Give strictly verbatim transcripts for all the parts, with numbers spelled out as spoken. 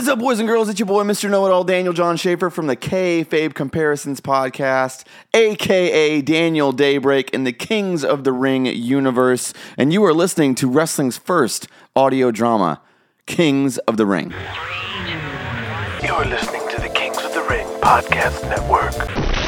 is up, boys and girls? It's your boy, Mister Know-It-All, Daniel John Schaefer from the K-Fabe Comparisons podcast, a k a. Daniel Daybreak in the Kings of the Ring universe, and you are listening to wrestling's first audio drama, Kings of the Ring. You are listening to the Kings of the Ring podcast network.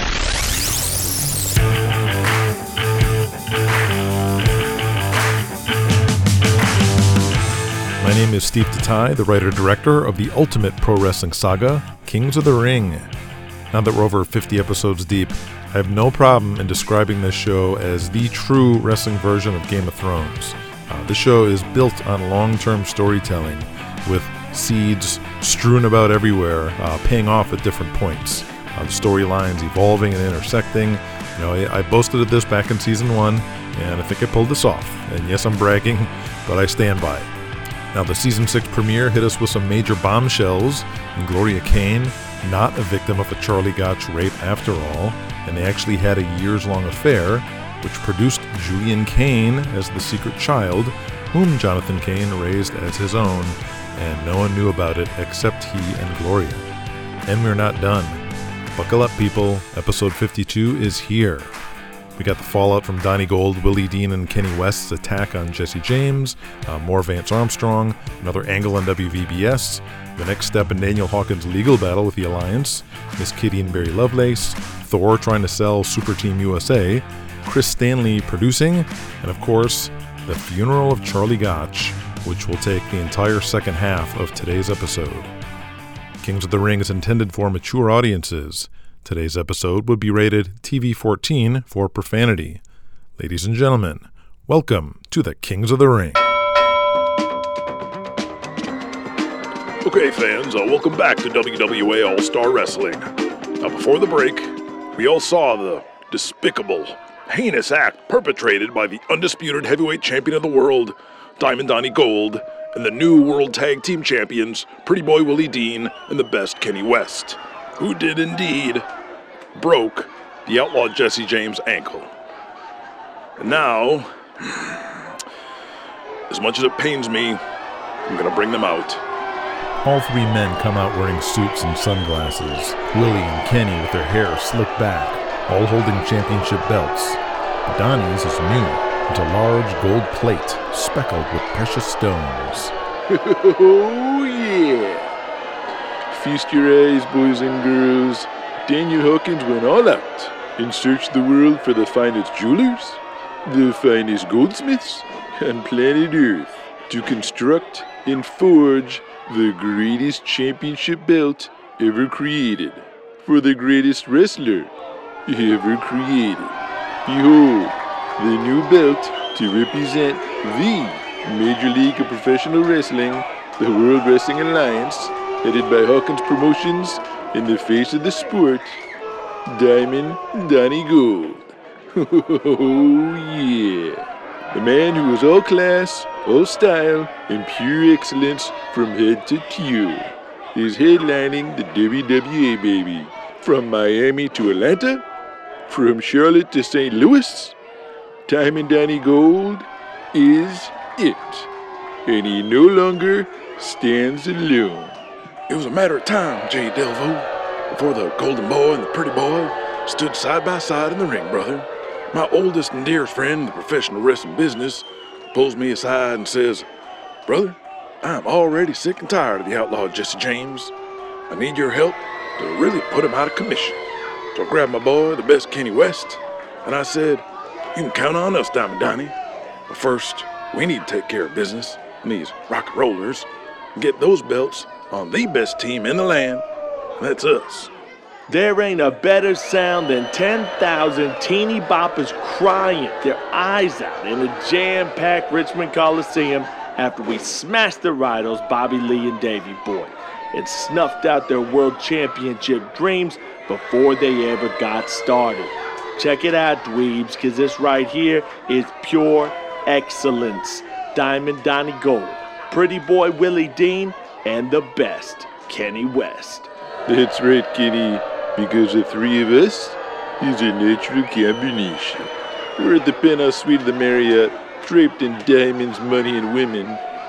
My name is Steve Tatai, the writer-director of the ultimate pro wrestling saga, Kings of the Ring. Now that we're over fifty episodes deep, I have no problem in describing this show as the true wrestling version of Game of Thrones. Uh, this show is built on long-term storytelling, with seeds strewn about everywhere, uh, paying off at different points. Uh, the storylines evolving and intersecting. You know, I, I boasted of this back in season one, and I think I pulled this off. And yes, I'm bragging, but I stand by it. Now, the season six premiere hit us with some major bombshells, and Gloria Kane, not a victim of a Charlie Gotch rape after all, and they actually had a years-long affair, which produced Julian Kane as the secret child, whom Jonathan Kane raised as his own, and no one knew about it except he and Gloria. And we're not done. Buckle up, people. Episode fifty-two is here. We got the fallout from Donnie Gold, Willie Dean, and Kenny West's attack on Jesse James, uh, more Vance Armstrong, another angle on W V B S, the next step in Daniel Hawkins' legal battle with the Alliance, Miss Kitty and Barry Lovelace, Thor trying to sell Super Team U S A, Chris Stanley producing, and of course, the funeral of Charlie Gotch, which will take the entire second half of today's episode. Kings of the Ring is intended for mature audiences. Today's episode would be rated T V fourteen for profanity. Ladies and gentlemen, welcome to the Kings of the Ring. Okay, fans, uh, welcome back to W W A All-Star Wrestling. Now, before the break, we all saw the despicable, heinous act perpetrated by the undisputed heavyweight champion of the world, Diamond Donnie Gold, and the new World Tag Team Champions, Pretty Boy Willie Dean and the Best Kenny West, who did indeed broke the outlaw Jesse James' ankle. And now, as much as it pains me, I'm going to bring them out. All three men come out wearing suits and sunglasses, Willie and Kenny with their hair slicked back, all holding championship belts. Donnie's is new, with a large gold plate speckled with precious stones. Oh, yeah. Feast your eyes, boys and girls. Daniel Hawkins went all out and searched the world for the finest jewelers, the finest goldsmiths on planet Earth to construct and forge the greatest championship belt ever created for the greatest wrestler ever created. Behold, the new belt to represent the Major League of Professional Wrestling, the World Wrestling Alliance, headed by Hawkins Promotions, in the face of the sport, Diamond Donnie Gold. Oh, yeah. The man who was all class, all style, and pure excellence from head to toe is headlining the W W A, baby. From Miami to Atlanta, from Charlotte to Saint Louis, Diamond Donnie Gold is it. And he no longer stands alone. It was a matter of time, Jay Delvo, before the Golden Boy and the Pretty Boy stood side by side in the ring, brother. My oldest and dearest friend in the professional wrestling business pulls me aside and says, "Brother, I'm already sick and tired of the outlaw Jesse James. I need your help to really put him out of commission." So I grabbed my boy, the Best Kenny West, and I said, "You can count on us, Diamond Donnie. But first, we need to take care of business and these rock and rollers and get those belts on the best team in the land, and that's us." There ain't a better sound than ten thousand teeny boppers crying their eyes out in a jam-packed Richmond Coliseum after we smashed the Rhinos, Bobby Lee and Davey Boy, and snuffed out their world championship dreams before they ever got started. Check it out, dweebs, because this right here is pure excellence. Diamond Donnie Gold, Pretty Boy Willie Dean, and the best, Kenny West. That's right, Kenny, because the three of us is a natural combination. We're at the penthouse suite of the Marriott, draped in diamonds, money, and women,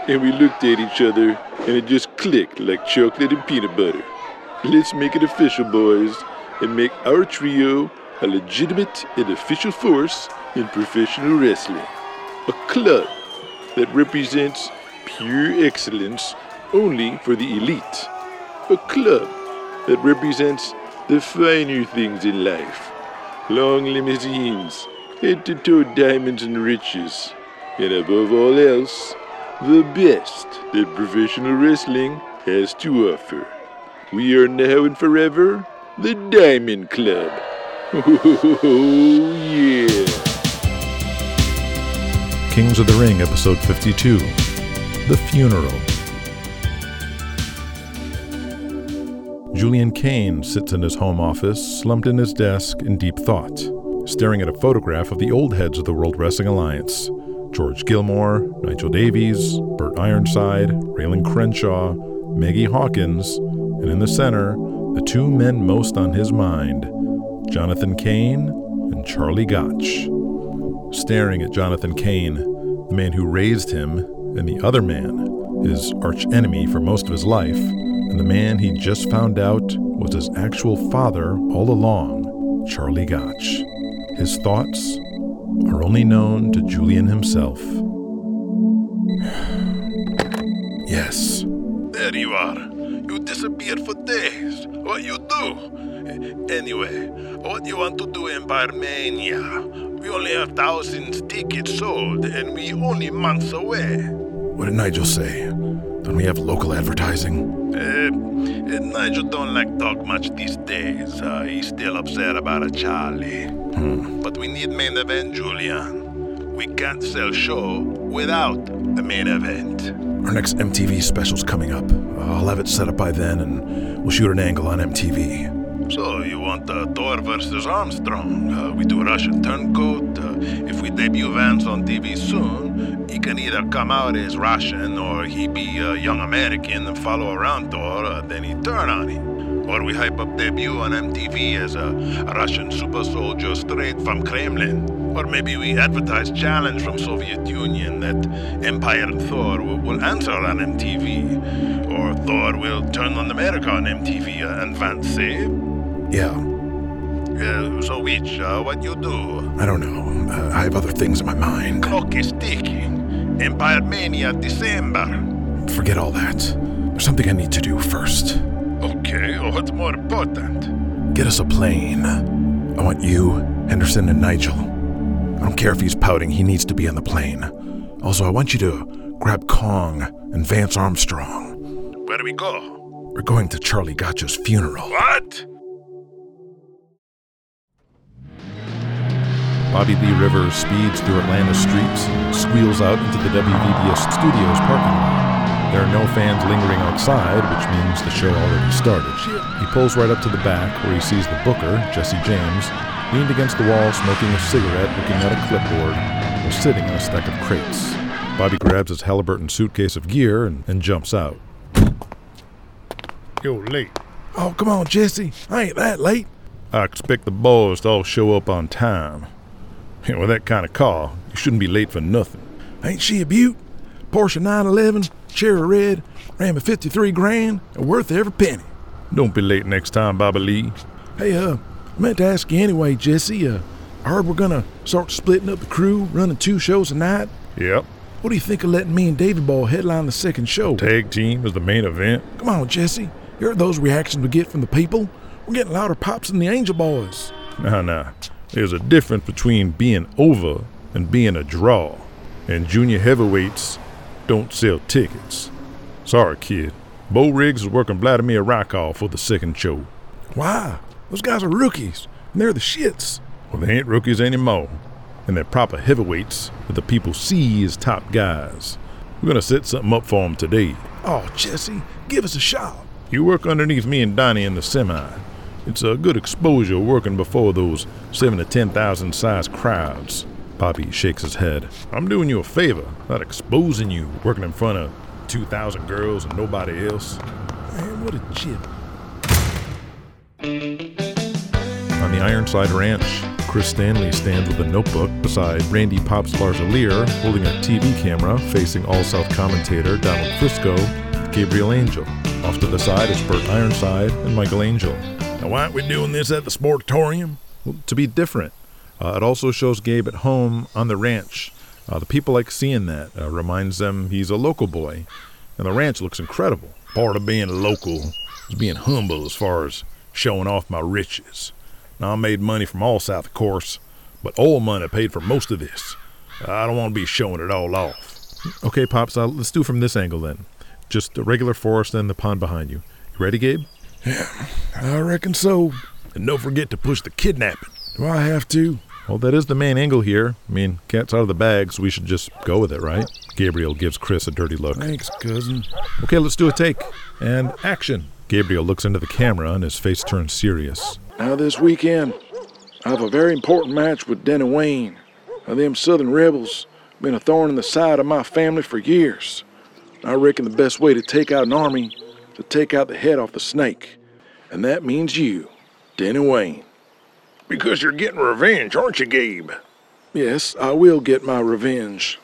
and we looked at each other, and it just clicked like chocolate and peanut butter. Let's make it official, boys, and make our trio a legitimate and official force in professional wrestling. A club that represents pure excellence only for the elite. A club that represents the finer things in life. Long limousines, head-to-toe diamonds and riches. And above all else, the best that professional wrestling has to offer. We are now and forever the Diamond Club. Oh, yeah. Kings of the Ring, episode fifty-two, The Funeral. Julian Kane sits in his home office, slumped in his desk in deep thought, staring at a photograph of the old heads of the World Wrestling Alliance. George Gilmore, Nigel Davies, Burt Ironside, Raylan Crenshaw, Maggie Hawkins, and in the center, the two men most on his mind, Jonathan Kane and Charlie Gotch. Staring at Jonathan Kane, the man who raised him, and the other man, his arch-enemy for most of his life, and the man he just found out was his actual father all along, Charlie Gotch. His thoughts are only known to Julian himself. Yes. There you are. You disappeared for days. What you do? Anyway, what you want to do in Empire Mania? We only have thousands tickets sold, and we only months away. What did Nigel say? Don't we have local advertising? Uh, Nigel don't like talk much these days. Uh, he's still upset about a Charlie. Hmm. But we need main event, Julian. We can't sell show without a main event. Our next M T V special's coming up. I'll have it set up by then, and we'll shoot an angle on M T V. So you want uh, Thor versus Armstrong? Uh, we do Russian turncoat. Uh, if we debut Vance on T V soon, he can either come out as Russian or he be a young American and follow around Thor, uh, then he turn on him. Or we hype up debut on M T V as a, a Russian super soldier straight from Kremlin. Or maybe we advertise challenge from Soviet Union that Empire and Thor will, will answer on M T V. Or Thor will turn on America on M T V uh, and Vance say... Yeah. Uh, so which, uh, what you do? I don't know. Uh, I have other things in my mind. Clock is ticking. Empire Mania, December. Forget all that. There's something I need to do first. Okay, what's more important? Get us a plane. I want you, Henderson, and Nigel. I don't care if he's pouting, he needs to be on the plane. Also, I want you to grab Kong and Vance Armstrong. Where do we go? We're going to Charlie Gotch's funeral. What? Bobby Lee Rivers speeds through Atlanta's streets and squeals out into the W V B S Studios parking lot. There are no fans lingering outside, which means the show already started. He pulls right up to the back where he sees the booker, Jesse James, leaned against the wall smoking a cigarette looking at a clipboard while sitting on a stack of crates. Bobby grabs his Halliburton suitcase of gear and, and jumps out. Yo, late. Oh, come on, Jesse. I ain't that late. I expect the boys to all show up on time. You know, with that kind of car, you shouldn't be late for nothing. Ain't she a beaut? Porsche nine eleven, Cherry Red, ran me fifty-three grand, and worth every penny. Don't be late next time, Bobby Lee. Hey, uh, I meant to ask you anyway, Jesse. Uh, I heard we're gonna start splitting up the crew, running two shows a night. Yep. What do you think of letting me and Davey Ball headline the second show? Tag team is the main event. Come on, Jesse. You heard those reactions we get from the people? We're getting louder pops than the Angel Boys. Nah, nah. There's a difference between being over and being a draw. And junior heavyweights don't sell tickets. Sorry, kid. Bo Riggs is working Vladimir Rakov for the second show. Why? Those guys are rookies, and they're the shits. Well, they ain't rookies anymore. And they're proper heavyweights that the people see as top guys. We're gonna set something up for them today. Oh, Jesse, give us a shot. You work underneath me and Donnie in the semi. It's a good exposure working before those seven to ten thousand size crowds. Bobby shakes his head. I'm doing you a favor, not exposing you, working in front of two thousand girls and nobody else. Man, what a chip. On the Ironside Ranch, Chris Stanley stands with a notebook beside Randy Pops Larzalier, holding a T V camera facing All-South commentator Donald Frisco, Gabriel Angel. Off to the side is Bert Ironside and Michael Angel. Now, why aren't we doing this at the Sportatorium? Well, to be different. Uh, it also shows Gabe at home on the ranch. Uh, the people like seeing that. Uh, reminds them he's a local boy. And the ranch looks incredible. Part of being local is being humble as far as showing off my riches. Now, I made money from All South, of course, but oil money paid for most of this. I don't want to be showing it all off. Okay, Pops, uh, let's do from this angle then. Just a regular forest and the pond behind you. You ready, Gabe? Yeah, I reckon so. And don't forget to push the kidnapping. Do I have to? Well, that is the main angle here. I mean, cat's out of the bag, so we should just go with it, right? Gabriel gives Chris a dirty look. Thanks, cousin. Okay, let's do a take. And action. Gabriel looks into the camera and his face turns serious. Now this weekend, I have a very important match with Denny Wayne. Now them Southern rebels been a thorn in the side of my family for years. I reckon the best way to take out an army is to take out the head off the snake. And that means you, Denny Wayne. Because you're getting revenge, aren't you, Gabe? Yes, I will get my revenge.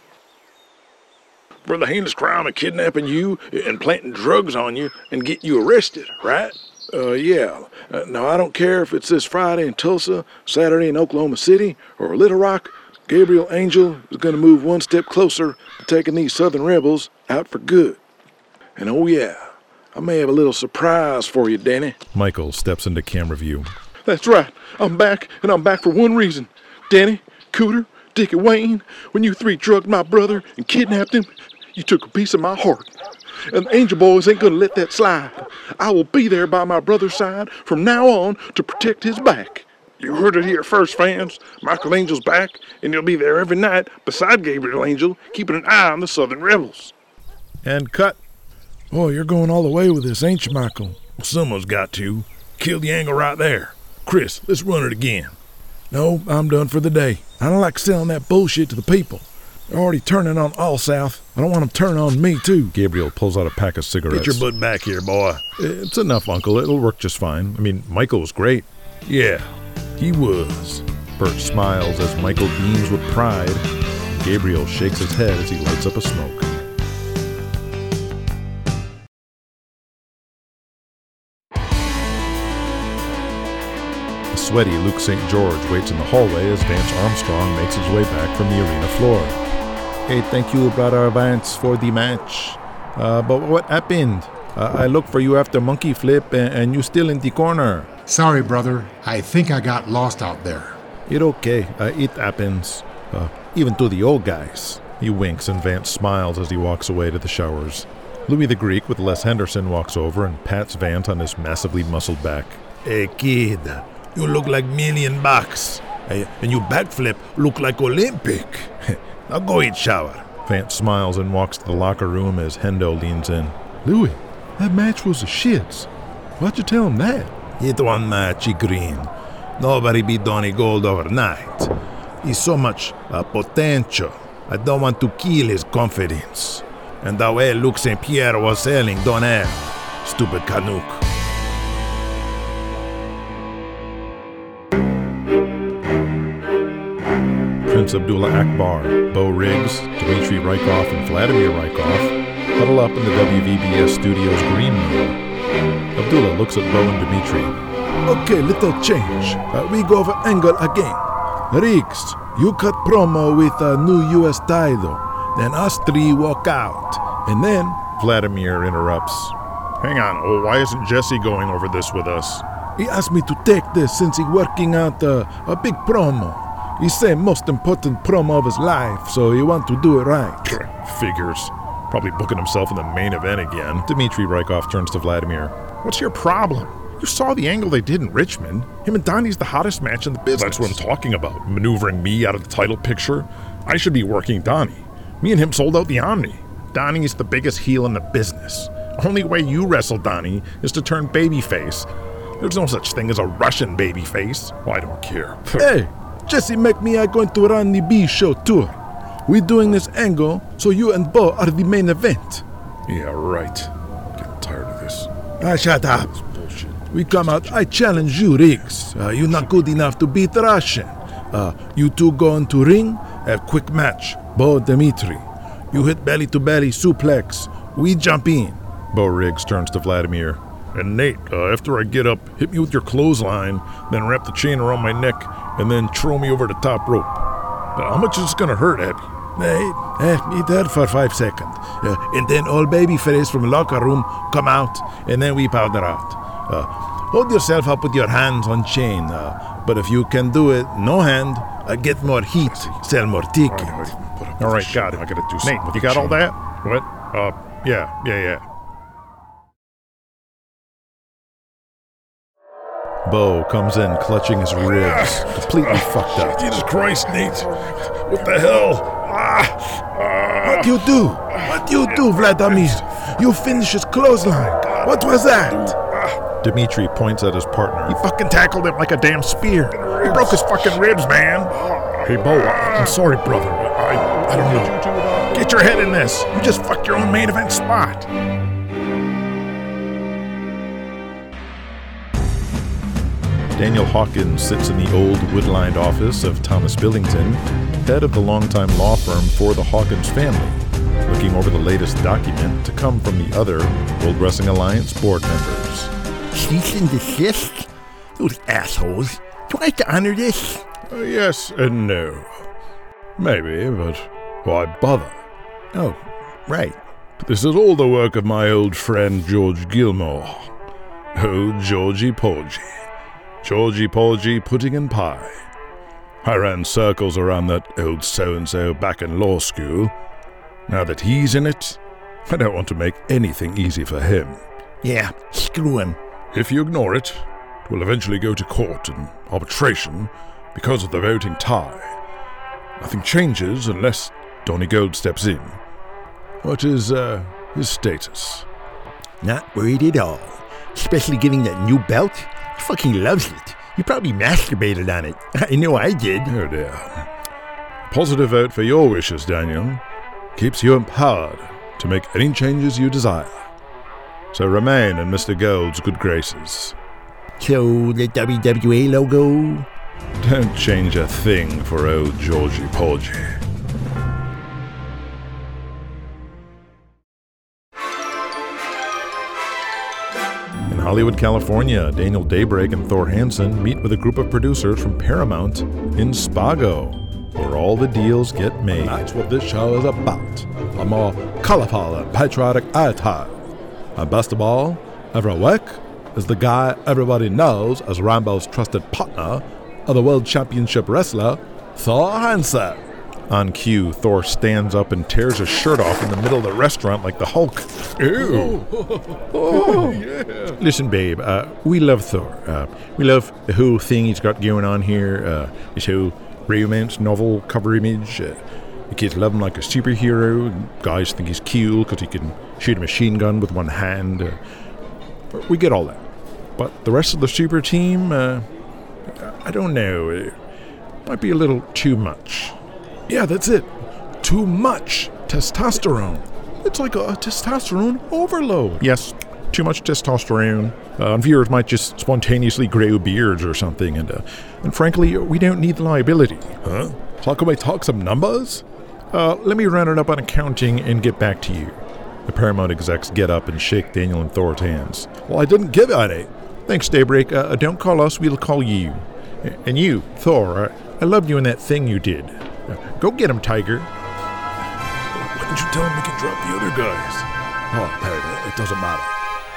For the heinous crime of kidnapping you and planting drugs on you and getting you arrested, right? Uh, yeah. Uh, now, I don't care if it's this Friday in Tulsa, Saturday in Oklahoma City, or Little Rock. Gabriel Angel is going to move one step closer to taking these Southern rebels out for good. And oh yeah, I may have a little surprise for you, Danny. Michael steps into camera view. That's right. I'm back, and I'm back for one reason. Danny, Cooter, Dickie Wayne, when you three drugged my brother and kidnapped him, you took a piece of my heart. And the Angel Boys ain't gonna let that slide. I will be there by my brother's side from now on to protect his back. You heard it here first, fans. Michael Angel's back, and he'll be there every night beside Gabriel Angel, keeping an eye on the Southern rebels. And cut. Oh, you're going all the way with this, ain't you, Michael? Well, someone's got to. Kill the angle right there. Chris, let's run it again. No, I'm done for the day. I don't like selling that bullshit to the people. They're already turning on All South. I don't want them turning on me, too. Gabriel pulls out a pack of cigarettes. Get your butt back here, boy. It's enough, Uncle. It'll work just fine. I mean, Michael was great. Yeah, he was. Bert smiles as Michael beams with pride. Gabriel shakes his head as he lights up a smoke. A sweaty Luke Saint George waits in the hallway as Vance Armstrong makes his way back from the arena floor. Hey, thank you, brother Vance, for the match. Uh, but what happened? Uh, I looked for you after Monkey Flip, and, and you still in the corner. Sorry, brother. I think I got lost out there. It okay. Uh, it happens. Uh, even to the old guys. He winks, and Vance smiles as he walks away to the showers. Louis the Greek with Les Henderson walks over and pats Vance on his massively muscled back. Hey, kid, you look like million bucks. Hey, and your backflip look like Olympic. Now go eat shower. Vance smiles and walks to the locker room as Hendo leans in. Louis, that match was a shits. Why'd you tell him that? It one match, he green. Nobody beat Donnie Gold overnight. He's so much uh, potential. I don't want to kill his confidence. And the way Luke Saint Pierre was selling don't have. Stupid Canuck. Prince Abdullah Akbar, Bo Riggs, Dmitry Rykov, and Vladimir Rykov huddle up in the W V B S Studios green room. Abdullah looks at Bo and Dmitry. Okay, little change. Uh, we go over angle again. Riggs, you cut promo with a new U S title. Then us three walk out. And then... Vladimir interrupts. Hang on, oh, why isn't Jesse going over this with us? He asked me to take this since he's working out a, a big promo. He said most important promo of his life, so he want to do it right. Figures. Probably booking himself in the main event again. Dmitry Rykov turns to Vladimir. What's your problem? You saw the angle they did in Richmond. Him and Donnie's the hottest match in the business. That's what I'm talking about. Maneuvering me out of the title picture. I should be working Donnie. Me and him sold out the Omni. Donnie's the biggest heel in the business. Only way you wrestle Donnie is to turn babyface. There's no such thing as a Russian babyface. Well, I don't care. Hey, Jesse make me are going to run the B show tour. We doing this angle so you and Bo are the main event. Yeah, right. Getting tired of this. Ah, shut up. We come out, I challenge you, Riggs. Uh, you're not good enough to beat Russian. Uh, you two go into ring, a quick match. Bo, Dimitri. You hit belly-to-belly suplex. We jump in. Bo Riggs turns to Vladimir. And Nate, uh, after I get up, hit me with your clothesline, then wrap the chain around my neck, and then throw me over the top rope. Uh, how much is this gonna hurt, Abby? Hey, hey, be dead for five seconds. Uh, and then all babyface from the locker room come out, and then we powder out. Uh, hold yourself up with your hands on chain. Uh, but if you can do it, no hand, uh, get more heat, sell more tickets. All right, all right, got it. I gotta do something. Nate, with you the got chain. all that? What? Uh, yeah, yeah, yeah. Bo comes in clutching his ribs, completely fucked up. Jesus Christ, Nate. What the hell? Ah, ah. What you do? What you do, Vladimir? You finish his clothesline. What was that? Dimitri points at his partner. He fucking tackled him like a damn spear. He broke his fucking ribs, man. Hey, Bo, I- I'm sorry, brother. I, I don't know. Get your head in this. You just fucked your own main event spot. Daniel Hawkins sits in the old wood-lined office of Thomas Billington, head of the longtime law firm for the Hawkins family, looking over the latest document to come from the other World Wrestling Alliance board members. Cease and desist? Those assholes. Do I have to honor this? Uh, yes and no. Maybe, but why bother? Oh, right. This is all the work of my old friend George Gilmore. Oh, Georgie Porgy. Georgie Porgy Pudding and Pie. I ran circles around that old so-and-so back in law school. Now that he's in it, I don't want to make anything easy for him. Yeah, screw him. If you ignore it, it will eventually go to court and arbitration because of the voting tie. Nothing changes unless Donnie Gold steps in. What is, uh, his status? Not worried at all. Especially getting that new belt. He fucking loves it. You probably masturbated on it. I know I did. Oh dear. Positive vote for your wishes, Daniel. Keeps you empowered to make any changes you desire. So remain in Mister Gold's good graces. So, the W W A logo? Don't change a thing for old Georgie Porgy. In Hollywood, California, Daniel Daybreak and Thor Hansen meet with a group of producers from Paramount in Spago, where all the deals get made. That's what this show is about. A more colorful and patriotic attitude. And best of all, every week is the guy everybody knows as Rambo's trusted partner of the World Championship wrestler, Thor Hansen. On cue, Thor stands up and tears his shirt off in the middle of the restaurant like the Hulk. Ew. Oh, yeah. Listen, babe, uh, we love Thor. Uh, we love the whole thing he's got going on here, uh, this whole romance novel cover image. Uh, the kids love him like a superhero. And guys think he's cool because he can shoot a machine gun with one hand. Uh, we get all that. But the rest of the super team, uh, I don't know. It might be a little too much. Yeah, that's it. Too much testosterone. It's like a testosterone overload. Yes, too much testosterone. Uh, and viewers might just spontaneously grow beards or something. And uh, and frankly, we don't need the liability. Huh? So can we talk some numbers? Uh, let me run it up on accounting and get back to you. The Paramount execs get up and shake Daniel and Thor's hands. Well, I didn't give any. Thanks, Daybreak. Uh, don't call us, we'll call you. And you, Thor, I, I loved you in that thing you did. Uh, go get him, Tiger. Why didn't you tell him we can drop the other guys? Oh, Perry, it doesn't matter.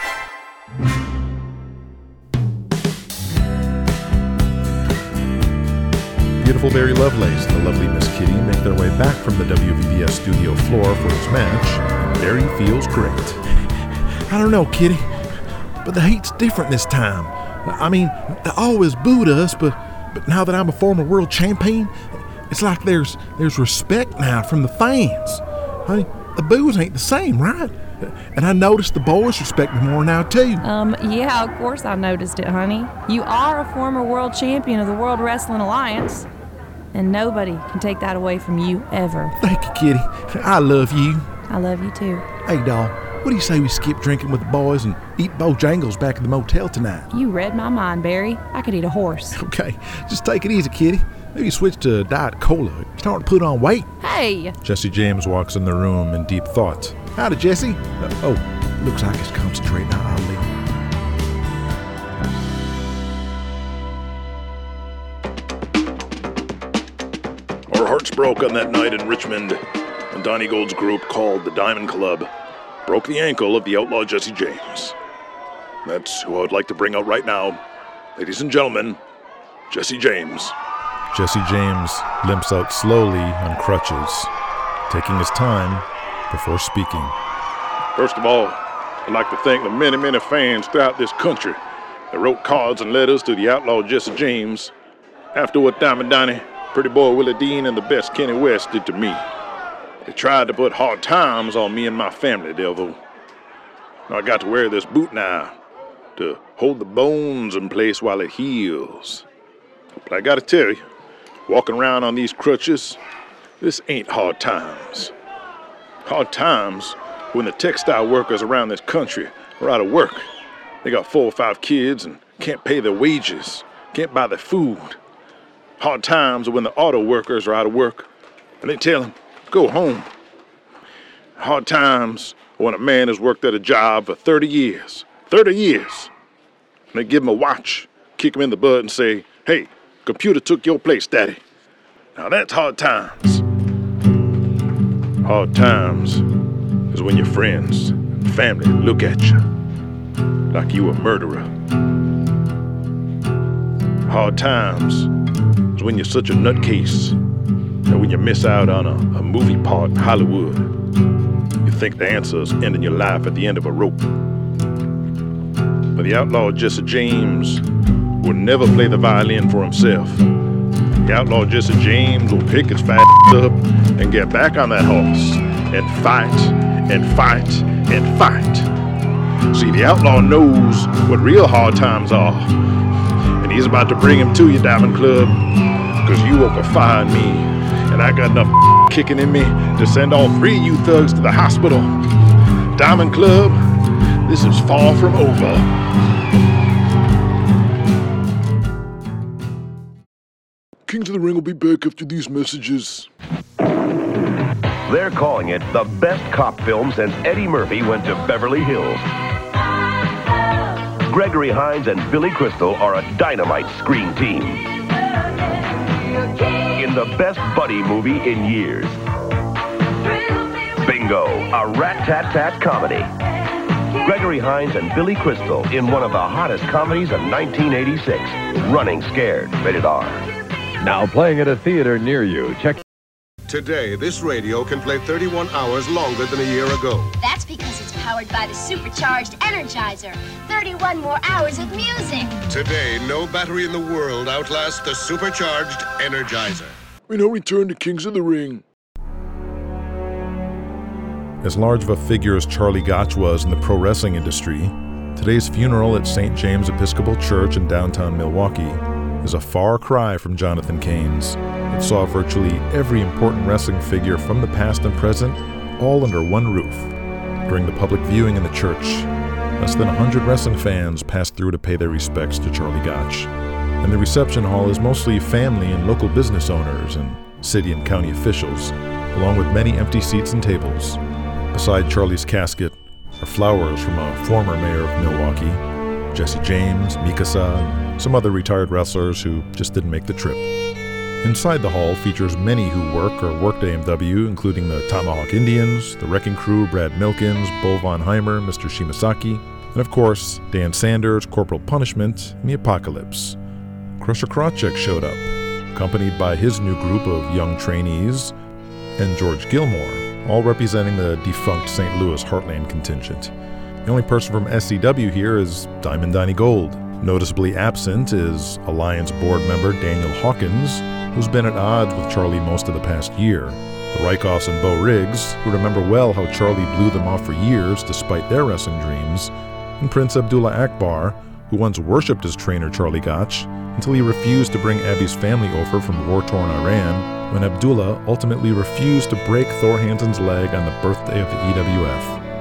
Beautiful Barry Lovelace and the lovely Miss Kitty make their way back from the W V B S studio floor for his match, and Barry feels great. I don't know, Kitty, but the heat's different this time. I mean, they always booed us, but but now that I'm a former world champion, it's like there's there's respect now from the fans. Honey, the boos ain't the same, right? And I noticed the boys respect me more now, too. Um, yeah, of course I noticed it, honey. You are a former world champion of the World Wrestling Alliance, and nobody can take that away from you, ever. Thank you, Kitty. I love you. I love you, too. Hey, doll, What do you say we skip drinking with the boys and eat Bojangles back at the motel tonight? You read my mind, Barry. I could eat a horse. Okay, just take it easy, kitty. Maybe switch to Diet Cola. You're starting to put on weight. Hey! Jesse James walks in the room in deep thought. Howdy, Jesse. Uh, oh, looks like he's concentrating. I'll leave. Our hearts broke on that night in Richmond when Donnie Gold's group, called the Diamond Club, broke the ankle of the outlaw Jesse James. That's who I would like to bring out right now. Ladies and gentlemen, Jesse James. Jesse James limps out slowly on crutches, taking his time before speaking. First of all, I'd like to thank the many, many fans throughout this country that wrote cards and letters to the outlaw Jesse James after what Diamond Donnie, Pretty Boy Willie Dean, and the best Kenny West did to me. They tried to put hard times on me and my family, Delvo. Now I got to wear this boot now to hold the bones in place while it heals. But I gotta tell you, walking around on these crutches, this ain't hard times. Hard times when the textile workers around this country are out of work. They got four or five kids and can't pay their wages, can't buy their food. Hard times are when the auto workers are out of work and they tell them, go home. Hard times are when a man has worked at a job for thirty years. thirty years. And they give him a watch, kick him in the butt and say, hey, computer took your place, Daddy. Now that's hard times. Hard times is when your friends and family look at you like you a murderer. Hard times is when you're such a nutcase that when you miss out on a, a movie part in Hollywood, you think the answer is ending your life at the end of a rope. But the outlaw Jesse James will never play the violin for himself. The outlaw Jesse James will pick his fat up and get back on that horse and fight and fight and fight. See, the outlaw knows what real hard times are, and he's about to bring him to you, Diamond Club, because you opened fire on me, and I got enough kicking in me to send all three of you thugs to the hospital. Diamond Club, this is far from over. Kings of the Ring will be back after these messages. They're calling it the best cop film since Eddie Murphy went to Beverly Hills. Gregory Hines and Billy Crystal are a dynamite screen team in the best buddy movie in years. Bingo, a rat-tat-tat comedy. Gregory Hines and Billy Crystal in one of the hottest comedies of nineteen eighty-six, Running Scared, rated R. Now playing at a theater near you. Check. Today, this radio can play thirty-one hours longer than a year ago. That's because it's powered by the supercharged Energizer. thirty-one more hours of music. Today, no battery in the world outlasts the supercharged Energizer. We now return to Kings of the Ring. As large of a figure as Charlie Gotch was in the pro wrestling industry, today's funeral at Saint James Episcopal Church in downtown Milwaukee is a far cry from Jonathan Cain's. It saw virtually every important wrestling figure from the past and present all under one roof. During the public viewing in the church, less than one hundred wrestling fans passed through to pay their respects to Charlie Gotch. And the reception hall is mostly family and local business owners and city and county officials, along with many empty seats and tables. Beside Charlie's casket are flowers from a former mayor of Milwaukee, Jesse James, Mikasa, and some other retired wrestlers who just didn't make the trip. Inside the hall features many who work or worked at A M W, including the Tomahawk Indians, the Wrecking Crew, Brad Milkins, Bull Von Heimer, Mister Shimasaki, and of course, Dan Sanders, Corporal Punishment, and the Apocalypse. Crusher Krawczyk showed up, accompanied by his new group of young trainees, and George Gilmore, all representing the defunct Saint Louis Heartland contingent. The only person from S C W here is Diamond Donnie Gold. Noticeably absent is Alliance board member Daniel Hawkins, who's been at odds with Charlie most of the past year. The Rykoffs and Bo Riggs, who remember well how Charlie blew them off for years despite their wrestling dreams, and Prince Abdullah Akbar, who once worshipped his trainer Charlie Gotch until he refused to bring Abby's family over from war-torn Iran, when Abdullah ultimately refused to break Thor Hansen's leg on the birthday of the E W F.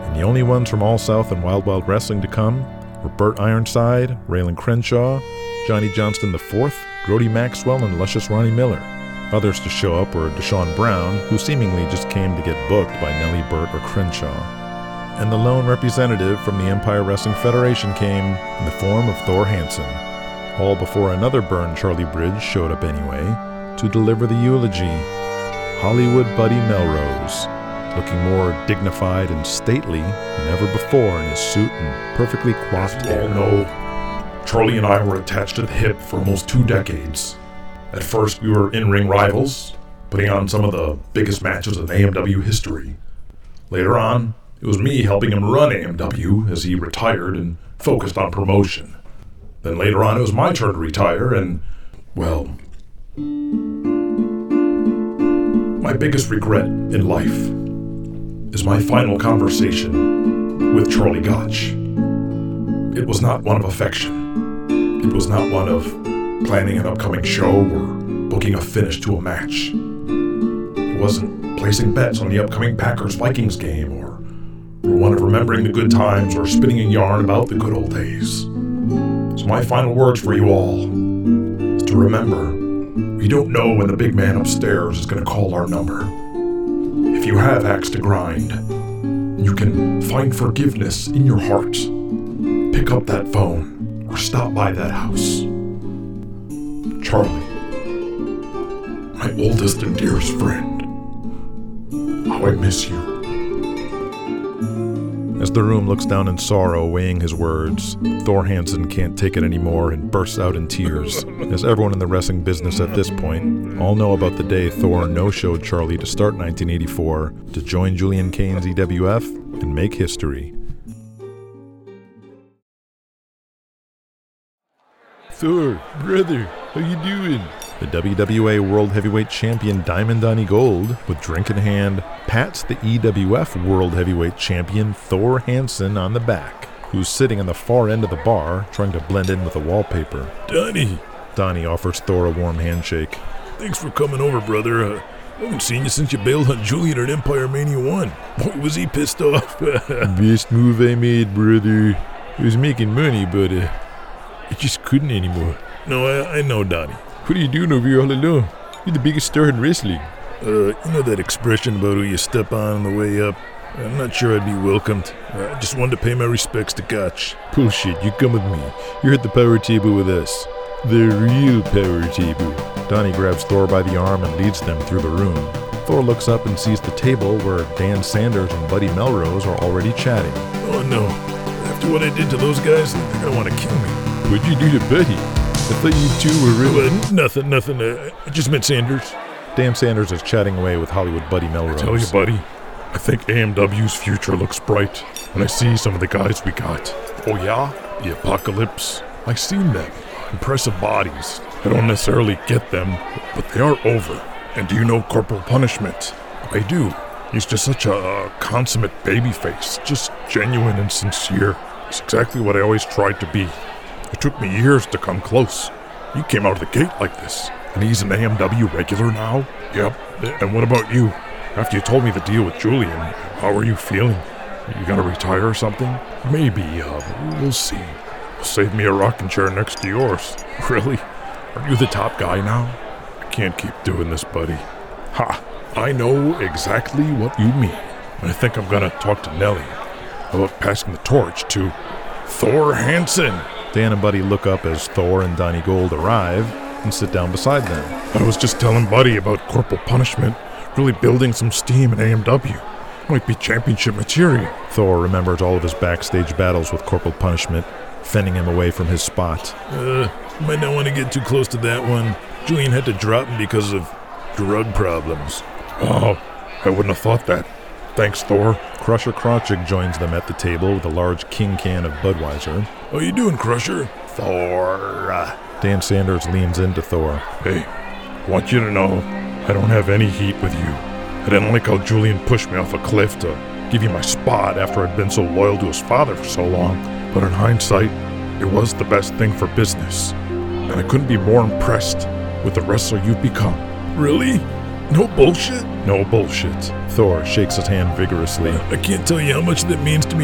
And the only ones from All South and Wild Wild Wrestling to come were Burt Ironside, Raylan Crenshaw, Johnny Johnston the fourth, Grody Maxwell, and Luscious Ronnie Miller. Others to show up were Deshaun Brown, who seemingly just came to get booked by Nellie Burt or Crenshaw. And the lone representative from the Empire Wrestling Federation came in the form of Thor Hansen, all before another burned Charlie Bridge showed up anyway to deliver the eulogy. Hollywood Buddy Melrose, looking more dignified and stately than ever before in his suit and perfectly coiffed hair. Oh no, Charlie and I were attached to the hip for almost two decades. At first we were in-ring rivals, putting on some of the biggest matches in A M W history. Later on, it was me helping him run A M W as he retired and focused on promotion. Then later on it was my turn to retire and, well, my biggest regret in life is my final conversation with Charlie Gotch. It was not one of affection. It was not one of planning an upcoming show or booking a finish to a match. It wasn't placing bets on the upcoming Packers-Vikings game or, or one of remembering the good times or spinning a yarn about the good old days. So my final words for you all is to remember, we don't know when the big man upstairs is going to call our number. If you have axe to grind, you can find forgiveness in your heart. Pick up that phone or stop by that house. Charlie, my oldest and dearest friend, how I miss you. As the room looks down in sorrow, weighing his words, Thor Hansen can't take it anymore and bursts out in tears. As everyone in the wrestling business at this point all know about the day Thor no-showed Charlie to start nineteen eighty-four to join Julian Kane's E W F and make history. Thor, brother, how you doing? The W W A World Heavyweight Champion Diamond Donnie Gold, with drink in hand, pats the E W F World Heavyweight Champion Thor Hansen on the back, who's sitting on the far end of the bar trying to blend in with the wallpaper. Donnie! Donnie offers Thor a warm handshake. Thanks for coming over, brother. Uh, I haven't seen you since you bailed on Julian at Empire Mania one. Boy, was he pissed off. Best move I made, brother. I was making money, but uh, I just couldn't anymore. No, I, I know, Donnie. What are you doing over here all alone? You're the biggest star in wrestling. Uh, you know that expression about who you step on on the way up? I'm not sure I'd be welcomed. I just wanted to pay my respects to Gotch. Bullshit, you come with me. You're at the power table with us. The real power table. Donnie grabs Thor by the arm and leads them through the room. Thor looks up and sees the table where Dan Sanders and Buddy Melrose are already chatting. Oh no. After what I did to those guys, they're gonna want to kill me. What'd you do to Buddy? I thought you two were really... Uh, nothing, nothing. Uh, I just meant Sanders. Dan Sanders is chatting away with Hollywood Buddy Melrose. I tell you, buddy, I think A M W's future looks bright when I see some of the guys we got. Oh yeah? The Apocalypse. I seen them. Impressive bodies. I don't necessarily get them, but they are over. And do you know Corporal Punishment? I do. He's just such a uh, consummate babyface. Just genuine and sincere. He's exactly what I always tried to be. It took me years to come close. He came out of the gate like this, and he's an A M W regular now? Yep. And what about you? After you told me the deal with Julian, how are you feeling? You gonna retire or something? Maybe, uh, we'll see. Save me a rocking chair next to yours. Really? Are you the top guy now? I can't keep doing this, buddy. Ha! I know exactly what you mean. I think I'm gonna talk to Nellie about passing the torch to Thor Hansen. Dan and Buddy look up as Thor and Donnie Gold arrive and sit down beside them. I was just telling Buddy about Corporal Punishment, really building some steam in A M W. Might be championship material. Thor remembers all of his backstage battles with Corporal Punishment, fending him away from his spot. Uh, might not want to get too close to that one. Julian had to drop him because of drug problems. Oh, I wouldn't have thought that. Thanks, Thor. Crusher Krawczyk joins them at the table with a large king can of Budweiser. How you doing, Crusher? Thor. Dan Sanders leans into Thor. Hey, I want you to know I don't have any heat with you. I didn't like how Julian pushed me off a cliff to give you my spot after I'd been so loyal to his father for so long. But in hindsight, it was the best thing for business. And I couldn't be more impressed with the wrestler you've become. Really? No bullshit? No bullshit. Thor shakes his hand vigorously. I can't tell you how much that means to me,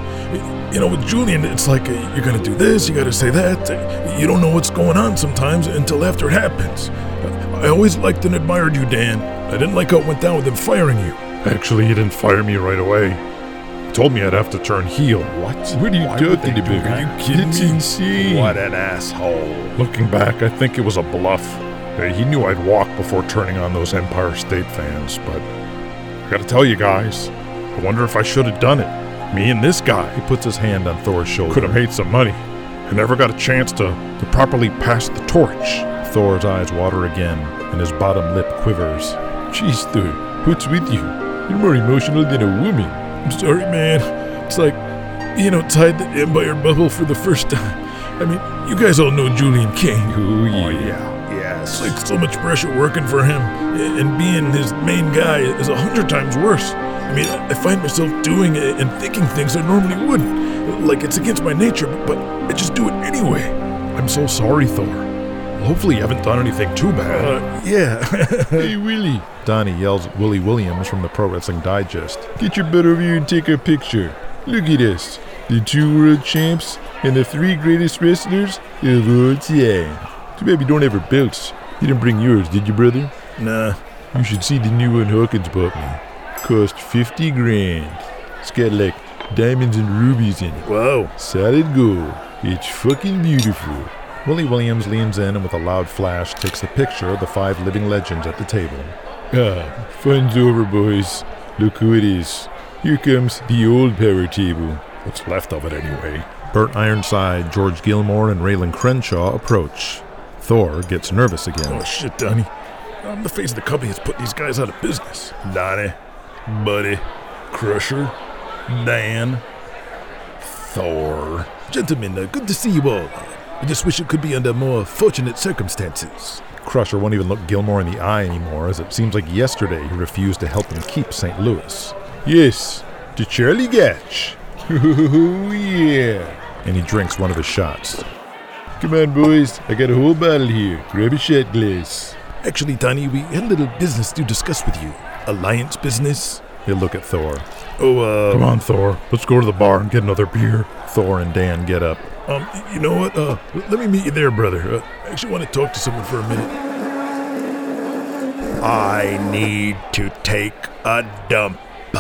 Dan. You know, with Julian, it's like uh, you're gonna do this, you gotta say that. Uh, you don't know what's going on sometimes until after it happens. Uh, I always liked and admired you, Dan. I didn't like how it went down with him firing you. Actually, he didn't fire me right away. He told me I'd have to turn heel. What? What are you talking about? Are you kidding it's me? It's insane. What an asshole. Looking back, I think it was a bluff. Uh, he knew I'd walk before turning on those Empire State fans, but I gotta tell you guys, I wonder if I should have done it. Me and this guy, he puts his hand on Thor's shoulder, could have made some money. I never got a chance to, to properly pass the torch. Thor's eyes water again, and his bottom lip quivers. Jeez, Thor, what's with you? You're more emotional than a woman. I'm sorry, man. It's like, you know, tied the Empire bubble for the first time. I mean, you guys all know Julian King. Oh, yeah. Oh, yeah. Yeah, it's like so much pressure working for him, and being his main guy is a hundred times worse. I mean, I find myself doing and thinking things I normally wouldn't. Like it's against my nature, but I just do it anyway. I'm so sorry, Thor. Well, hopefully you haven't done anything too bad. Uh, yeah. Hey, Willie. Donnie yells at Willie Williams from the Pro Wrestling Digest. Get your butt over here and take a picture. Look at us. The two world champs and the three greatest wrestlers of all time. Too bad we don't have our belts. You didn't bring yours, did you, brother? Nah. You should see the new one Hawkins bought me. Cost fifty grand. It's got like diamonds and rubies in it. Wow. Solid gold. It's fucking beautiful. Willie Williams leans in and with a loud flash takes the picture of the five living legends at the table. Ah, fun's over, boys. Look who it is. Here comes the old power table. What's left of it anyway. Burt Ironside, George Gilmore, and Raylan Crenshaw approach. Thor gets nervous again. Oh shit, Donnie. I'm the face of the company that's put these guys out of business. Donnie, Buddy, Crusher, Dan, Thor. Gentlemen, uh, good to see you all. I just wish it could be under more fortunate circumstances. Crusher won't even look Gilmore in the eye anymore, as it seems like yesterday he refused to help him keep Saint Louis. Yes, to Charlie Gatch. Oh, yeah. And he drinks one of his shots. Come on, boys. I got a whole bottle here. Grab a shot glass. Actually, Donnie, we had a little business to discuss with you. Alliance business. They look at Thor. Oh, uh... Come on, Thor. Let's go to the bar and get another beer. Thor and Dan get up. Um, you know what? Uh, let me meet you there, brother. Uh, I actually want to talk to someone for a minute. I need to take a dump.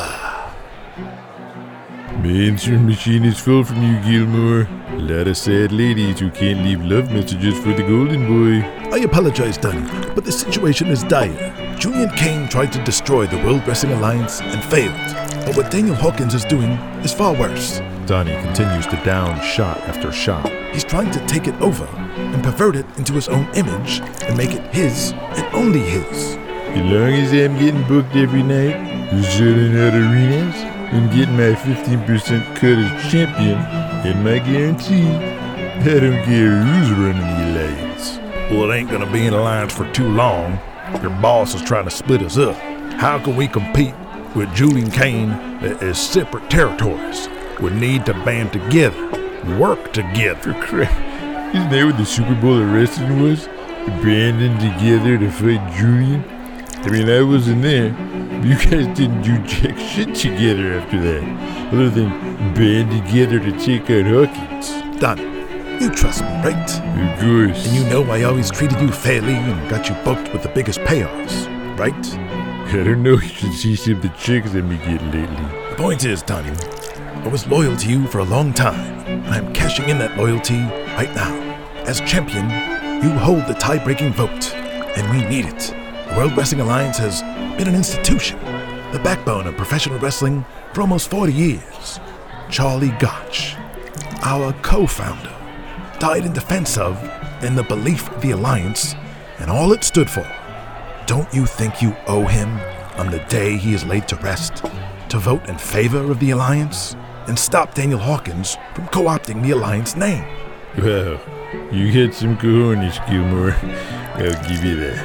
My answering machine is full from you, Gilmore. A lot of sad ladies who can't leave love messages for the golden boy. I apologize, Donnie, but the situation is dire. Julian Kane tried to destroy the World Wrestling Alliance and failed. But what Daniel Hawkins is doing is far worse. Donnie continues to down shot after shot. He's trying to take it over and pervert it into his own image and make it his and only his. As long as I'm getting booked every night, selling out arenas, and getting my fifteen percent cut as champion, and my guarantee, I don't care who's running the alliance. Well, it ain't gonna be an alliance for too long. Your boss is trying to split us up. How can we compete with Julian Kane as separate territories? We need to band together, work together. For crap, isn't that what the Super Bowl of wrestling was? Banding together to fight Julian? I mean, I wasn't there, but you guys didn't do jack shit together after that, other than band together to take out Hawkins. Donnie, you trust me, right? Of course. And you know I always treated you fairly and got you booked with the biggest payoffs, right? I don't know, you should see some of the checks I've been getting lately. The point is, Donnie, I was loyal to you for a long time, and I'm cashing in that loyalty right now. As champion, you hold the tie-breaking vote, and we need it. The World Wrestling Alliance has been an institution, the backbone of professional wrestling for almost forty years. Charlie Gotch, our co-founder, died in defense of and the belief of the Alliance and all it stood for. Don't you think you owe him, on the day he is laid to rest, to vote in favor of the Alliance and stop Daniel Hawkins from co-opting the Alliance name? Well, you get some cojones, Gilmore. I'll give you that.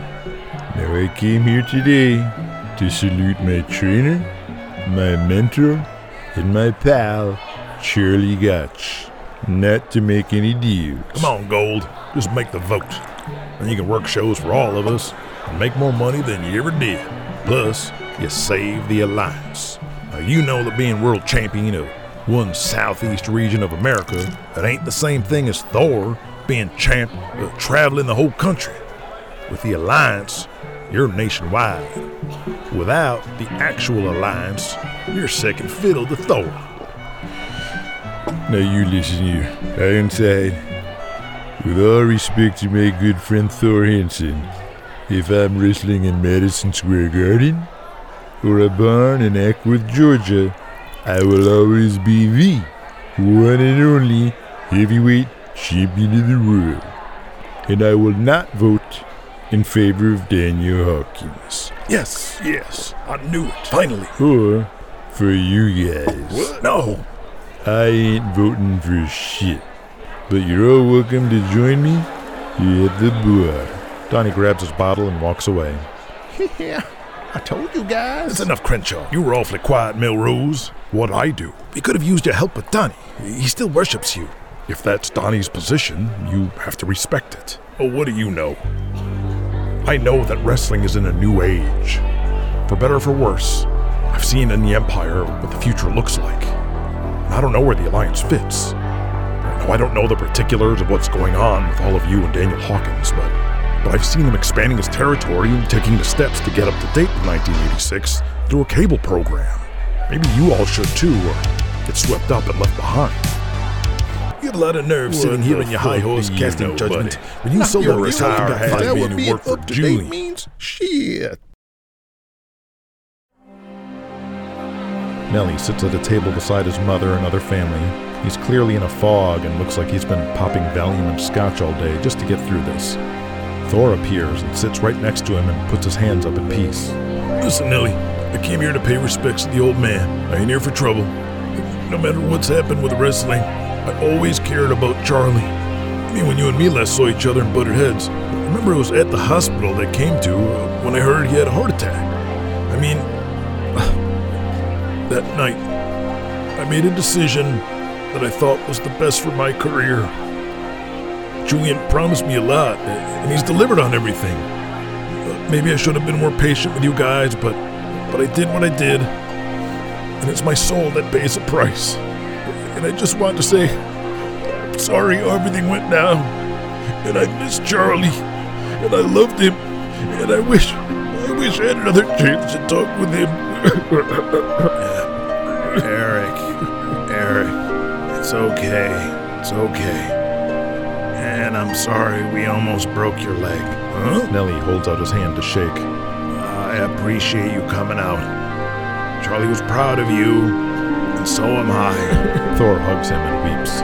Now I came here today to salute my trainer, my mentor, and my pal, Charlie Gotch. not to make any deals. Come on, Gold. Just make the vote. Then you can work shows for all of us and make more money than you ever did. Plus, you save the Alliance. Now, you know that being world champion of one southeast region of America, it ain't the same thing as Thor being champ uh, traveling the whole country. With the Alliance, you're nationwide. Without the actual Alliance, you're second fiddle to Thor. Now you listen here, Ironside. With all respect to my good friend Thor Hansen, if I'm wrestling in Madison Square Garden or a barn in Ackworth, Georgia, I will always be the one and only heavyweight champion of the world. And I will not vote in favor of Daniel Hawkins. Yes, yes, I knew it, finally. Or for you guys. What? No. I ain't voting for shit. But you're all welcome to join me here at the bar. Donnie grabs his bottle and walks away. Yeah, I told you guys. It's enough, Crenshaw. You were awfully quiet, Melrose. What'd I do? We could have used your help with Donnie. He still worships you. If that's Donnie's position, you have to respect it. Oh, what do you know? I know that wrestling is in a new age. For better or for worse, I've seen in the Empire what the future looks like. And I don't know where the Alliance fits. Now, I don't know the particulars of what's going on with all of you and Daniel Hawkins, but, but I've seen him expanding his territory and taking the steps to get up to date with nineteen eighty-six through a cable program. Maybe you all should too, or get swept up and left behind. You have a lot of nerve What sitting here the on your high fuck horse do you casting know, judgment buddy? when you Not sold your the yourself retire to hat that man would who be worked for up to date Julie. means shit. Nellie sits at a table beside his mother and other family. He's clearly in a fog and looks like he's been popping Valium and scotch all day just to get through this. Thor appears and sits right next to him and puts his hands up in peace. Listen, Nellie, I came here to pay respects to the old man. I ain't here for trouble. No matter what's happened with wrestling, I always cared about Charlie. I mean, when you and me last saw each other and butted heads, I remember it was at the hospital they came to uh, when I heard he had a heart attack. I mean, that night, I made a decision that I thought was the best for my career. Julian promised me a lot, and he's delivered on everything. Uh, maybe I should have been more patient with you guys, but but I did what I did, and it's my soul that pays the price. And I just wanted to say, I'm sorry how everything went down, and I miss Charlie, and I loved him, and I wish, I wish I had another chance to talk with him. Eric, Eric, it's okay, it's okay. And I'm sorry we almost broke your leg. Huh? Nellie holds out his hand to shake. I appreciate you coming out. Charlie was proud of you, and so am I. Thor hugs him and weeps.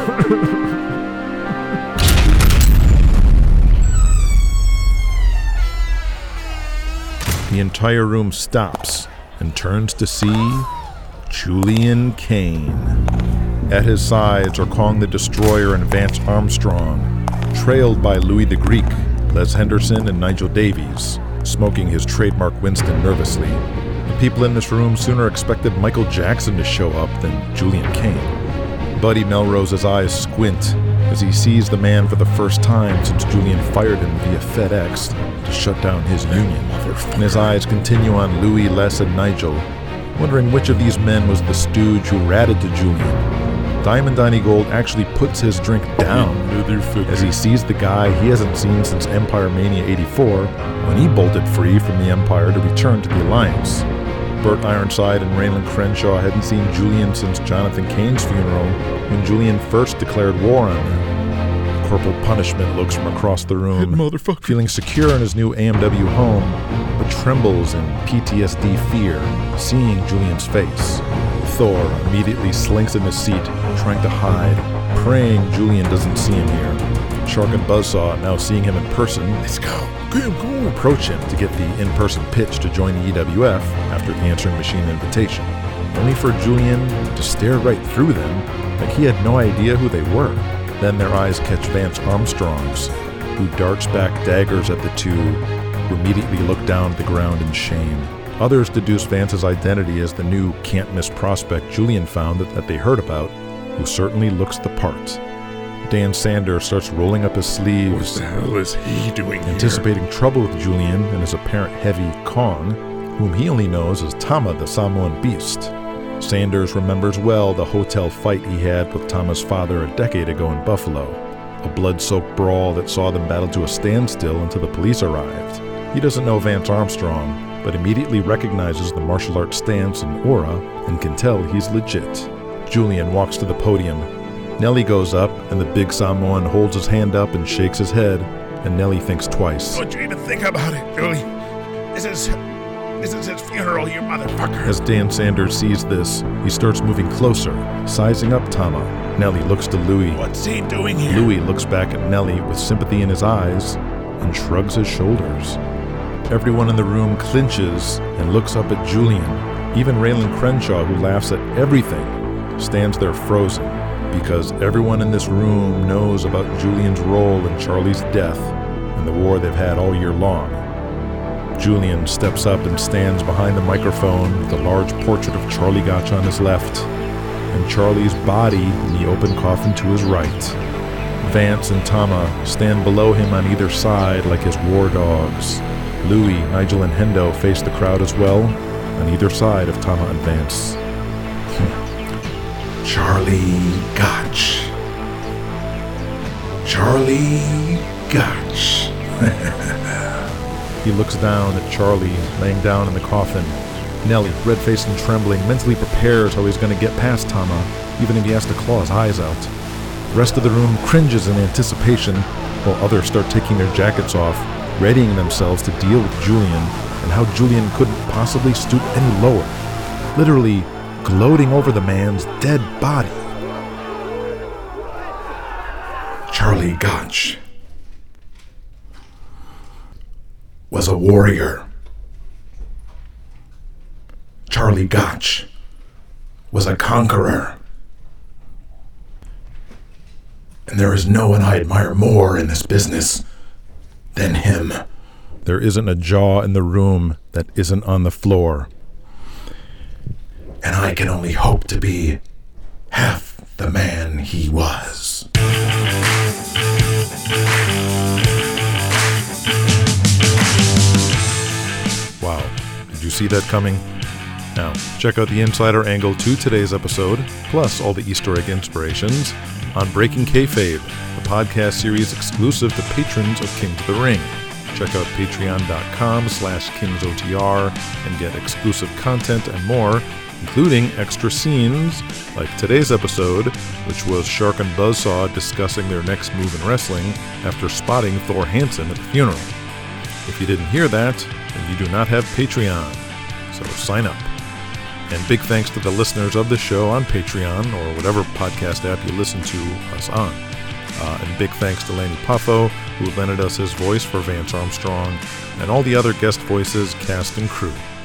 The entire room stops and turns to see Julian Kane. At his sides are Kong the Destroyer and Vance Armstrong, trailed by Louis the Greek, Les Henderson, and Nigel Davies, smoking his trademark Winston nervously. The people in this room sooner expected Michael Jackson to show up than Julian Kane. Buddy Melrose's eyes squint as he sees the man for the first time since Julian fired him via FedEx to shut down his union. And his eyes continue on Louis, Les, and Nigel, wondering which of these men was the stooge who ratted to Julian. Diamond Donnie Gold actually puts his drink down as he sees the guy he hasn't seen since Empire Mania eighty-four, when he bolted free from the Empire to return to the Alliance. Burt Ironside and Raylan Crenshaw hadn't seen Julian since Jonathan Kane's funeral, when Julian first declared war on them. Corporal Punishment looks from across the room, motherfucker. feeling secure in his new A M W home, but trembles in P T S D fear, seeing Julian's face. Thor immediately slinks in his seat, trying to hide, praying Julian doesn't see him here. Shark and Buzzsaw, now seeing him in person, Let's go. Go, go. approach him to get the in-person pitch to join the E W F after the answering machine invitation, only for Julian to stare right through them like he had no idea who they were. Then their eyes catch Vance Armstrong's, who darts back daggers at the two, who immediately look down at the ground in shame. Others deduce Vance's identity as the new can't-miss prospect Julian found that, that they heard about, who certainly looks the part. Dan Sander starts rolling up his sleeves. What the hell is he doing here? Anticipating trouble with Julian and his apparent heavy Kong, whom he only knows as Tama the Samoan Beast. Sanders remembers well the hotel fight he had with Tama's father a decade ago in Buffalo, a blood-soaked brawl that saw them battle to a standstill until the police arrived. He doesn't know Vance Armstrong, but immediately recognizes the martial arts stance and aura and can tell he's legit. Julian walks to the podium. Nellie goes up, and the big Samoan holds his hand up and shakes his head, and Nellie thinks twice. I want you to think about it, Julie. This is... This is his funeral, you motherfucker. As Dan Sanders sees this, he starts moving closer, sizing up Tama. Nellie looks to Louis. What's he doing here? Louis looks back at Nellie with sympathy in his eyes and shrugs his shoulders. Everyone in the room clinches and looks up at Julian. Even Raylan Crenshaw, who laughs at everything, stands there frozen, because everyone in this room knows about Julian's role in Charlie's death and the war they've had all year long. Julian steps up and stands behind the microphone with a large portrait of Charlie Gotch on his left, and Charlie's body in the open coffin to his right. Vance and Tama stand below him on either side like his war dogs. Louis, Nigel, and Hendo face the crowd as well, on either side of Tama and Vance. Charlie Gotch. Charlie Gotch. He looks down at Charlie laying down in the coffin. Nellie, red-faced and trembling, mentally prepares how he's going to get past Tama, even if he has to claw his eyes out. The rest of the room cringes in anticipation, while others start taking their jackets off, readying themselves to deal with Julian, and how Julian couldn't possibly stoop any lower, literally gloating over the man's dead body. Charlie Gotch was a warrior. Charlie Gotch was a conqueror. And there is no one I admire more in this business than him. There isn't a jaw in the room that isn't on the floor. And I can only hope to be half the man he was. Wow, did you see that coming? Now, check out the insider angle to today's episode, plus all the Easter egg inspirations, on Breaking Kayfabe, the podcast series exclusive to patrons of Kings of the Ring. Check out patreon.com slash kingsotr and get exclusive content and more, including extra scenes like today's episode, which was Shark and Buzzsaw discussing their next move in wrestling after spotting Thor Hansen at the funeral. If you didn't hear that, then you do not have Patreon, so sign up. And big thanks to the listeners of the show on Patreon or whatever podcast app you listen to us on. Uh, and big thanks to Lanny Puffo, who lended us his voice for Vance Armstrong, and all the other guest voices, cast, and crew.